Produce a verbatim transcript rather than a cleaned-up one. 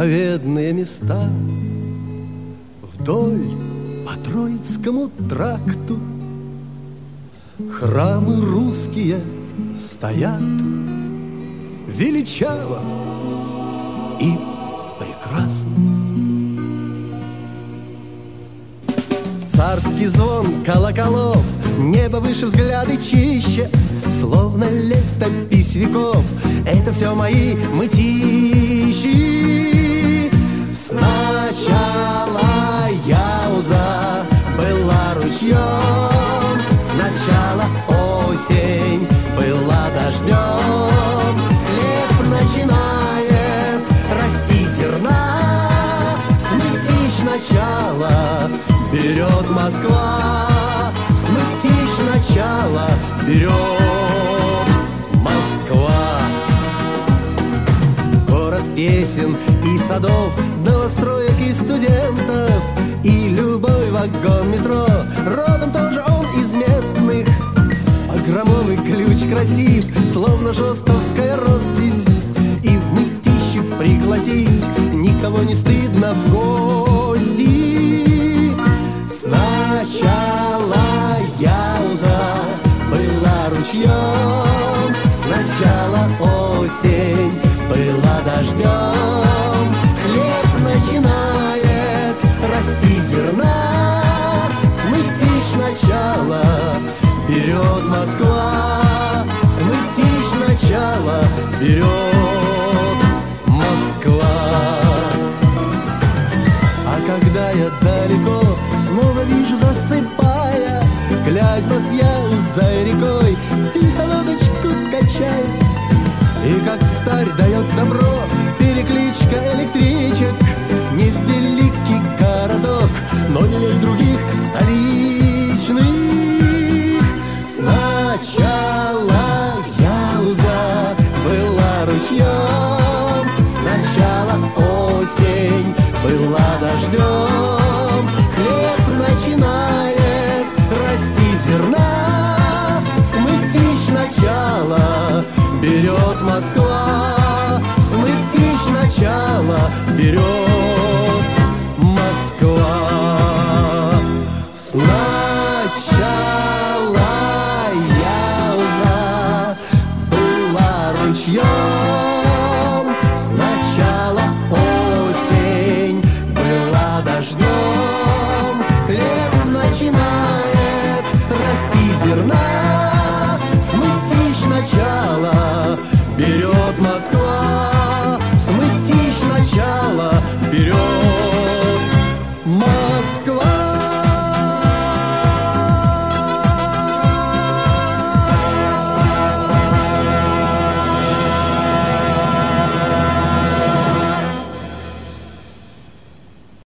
заповедные места. Вдоль по Троицкому тракту храмы русские стоят величаво и прекрасно. Царский звон колоколов, небо выше, взгляды чище, словно летопись веков. Это все мои мытищи. Сначала Яуза была ручьем, сначала осень была дождем. Хлеб начинает расти зерна, с мытищ начало берет Москва, с мытищ начало берет Москва. Город песен и садов, новостроек и студентов, и любой вагон метро, родом тоже он из местных. А громовый ключ красив, словно жостовская роспись, и в мытищи пригласить никого не стыдно в гости. Сначала Яуза была ручьем, сначала осень была дождем. Хлеб начинает расти зерна, с мытищ начало берет Москва, с мытищ начало берет Москва. А когда я далеко, снова вижу, засыпая, Клязьма с Яузой рекой тихо лодочку качает. И как старь дает добро перекличка электричек, невеликий городок, но не лей других столичных. Сначала Яуза была ручьем, сначала осень была дождем. Хлеб начинает расти зерна, с мытищ начало берет Москва, с мытищ начало берет Москва. Сначала